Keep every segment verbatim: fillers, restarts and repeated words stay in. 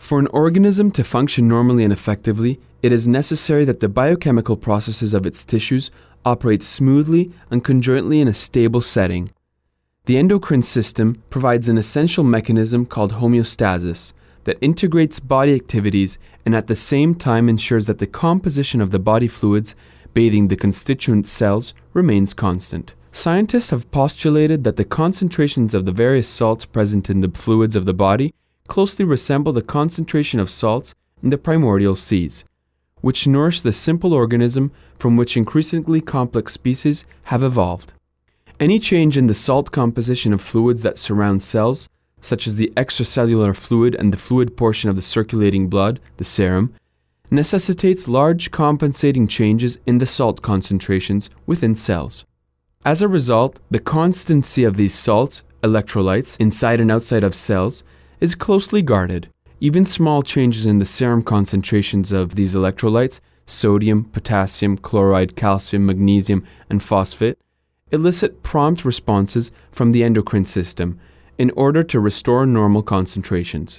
For an organism to function normally and effectively, it is necessary that the biochemical processes of its tissues operate smoothly and conjointly in a stable setting. The endocrine system provides an essential mechanism called homeostasis that integrates body activities and at the same time ensures that the composition of the body fluids bathing the constituent cells remains constant. Scientists have postulated that the concentrations of the various salts present in the fluids of the body closely resemble the concentration of salts in the primordial seas, which nourish the simple organism from which increasingly complex species have evolved. Any change in the salt composition of fluids that surround cells, such as the extracellular fluid and the fluid portion of the circulating blood, the serum, necessitates large compensating changes in the salt concentrations within cells. As a result, the constancy of these salts, electrolytes, inside and outside of cells, is closely guarded. Even small changes in the serum concentrations of these electrolytes, sodium, potassium, chloride, calcium, magnesium, and phosphate, elicit prompt responses from the endocrine system in order to restore normal concentrations.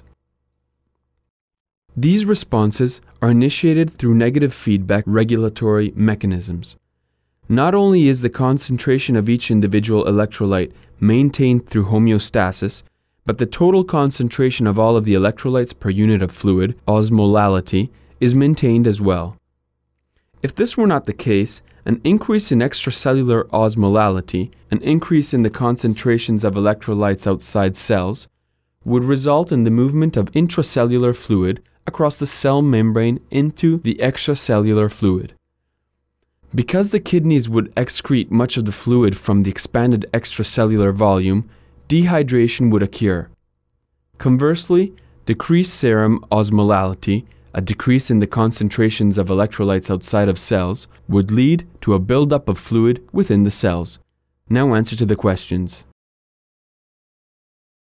These responses are initiated through negative feedback regulatory mechanisms. Not only is the concentration of each individual electrolyte maintained through homeostasis, but the total concentration of all of the electrolytes per unit of fluid, osmolality, is maintained as well. If this were not the case, an increase in extracellular osmolality, an increase in the concentrations of electrolytes outside cells, would result in the movement of intracellular fluid across the cell membrane into the extracellular fluid. Because the kidneys would excrete much of the fluid from the expanded extracellular volume, dehydration would occur. Conversely, decreased serum osmolality, a decrease in the concentrations of electrolytes outside of cells, would lead to a buildup of fluid within the cells. Now answer to the questions.